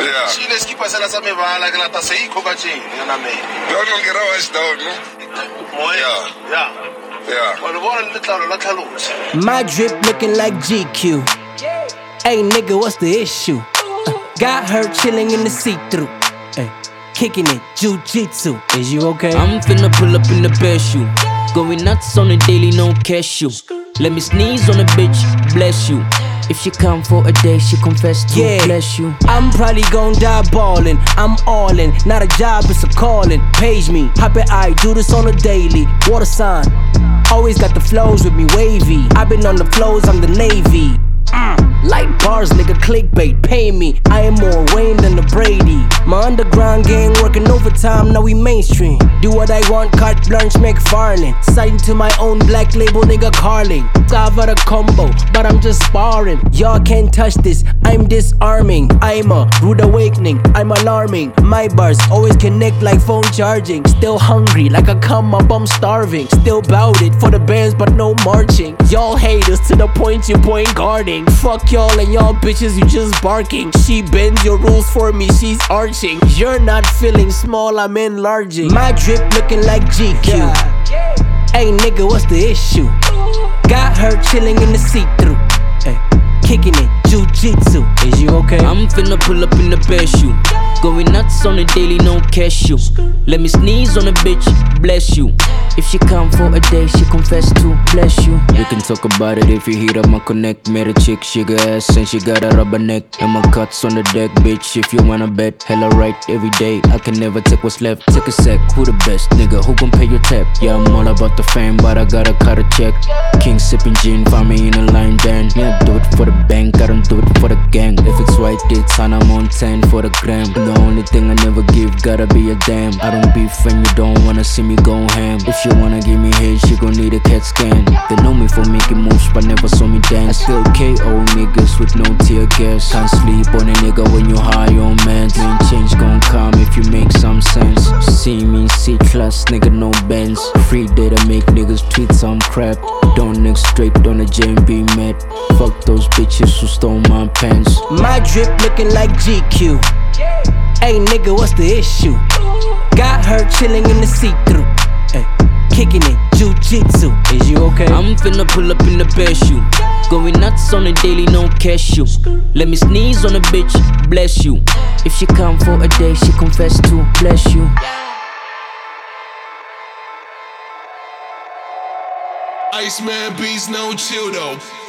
Yeah. She let's keep us as a mevala que la tá sei cocaine, you know me. Don't get us down, no? Yeah. My drip looking like GQ. Hey nigga, what's the issue? Got her chilling in the see-through. Hey, kicking it, jiu-jitsu. Is you okay? I'm finna pull up in the best shoe. Going nuts on the daily, no cashew. Let me sneeze on a bitch, bless you. If she come for a day, she confess to bless you. I'm probably gon' die ballin'. I'm all in, not a job, it's a calling. Page me, hop it, I do this on a daily. Water sign, always got the flows with me wavy. I been on the flows, I'm the Navy. Light bars, nigga, clickbait, pay me. I am more Wayne than the Brady. My underground gang working overtime, now we mainstream. Do what I want, carte blanche, McFarlane. Sighting to my own black label, nigga, Carling. Cover the combo, but I'm just sparring. Y'all can't touch this, I'm disarming. I'm a rude awakening, I'm alarming. My bars always connect like phone charging. Still hungry, like a come up, I'm starving. Still bout it for the bands, but no marching. Y'all haters to the point you point guarding. Fuck y'all and y'all bitches, you just barking. She bends your rules for me, she's arching. You're not feeling small, I'm enlarging. My drip looking like GQ. Hey nigga, what's the issue? Got her chilling in the see-through. Hey, kicking it, jiu-jitsu. Is you okay? I'm finna pull up in the best shoe. Going nuts on the daily, no cashew. Let me sneeze on a bitch, bless you. If she come for a day, she confess to bless you. We can talk about it if you heat up my connect. Met a chick, she got ass and she got a rubber neck. And my cuts on the deck, bitch, if you wanna bet. Hella right every day, I can never take what's left. Take a sec, who the best, nigga, who gon' pay your tab? Yeah, I'm all about the fame, but I gotta cut a check. King sipping gin, find me in a line band. Yeah, I do it for the bank, I don't do it for the gang. If it's white, it's on, I'm on 10 for the gram. The only thing I never give, gotta be a damn. I don't beef and you don't wanna see me go ham. If she wanna give me head, she gon' need a CAT scan. They know me for making moves, but never saw me dance. I still KO niggas with no tear gas. Can't sleep on a nigga when you high on meds. Ain't change gon' come if you make some sense. See me, C-class, nigga, no Benz. Free data make niggas tweet some crap. Don't next straight on the JB met. Fuck those bitches who stole my pants. My drip looking like GQ. Hey nigga, what's the issue? Got her chilling in the see-through. Hey, kicking it, jiu-jitsu. Is you okay? I'm finna pull up in the best shoe. Going nuts on the daily, no cashew. Let me sneeze on a bitch, bless you. If she come for a day, she confess to bless you. Iceman beats, no chill though.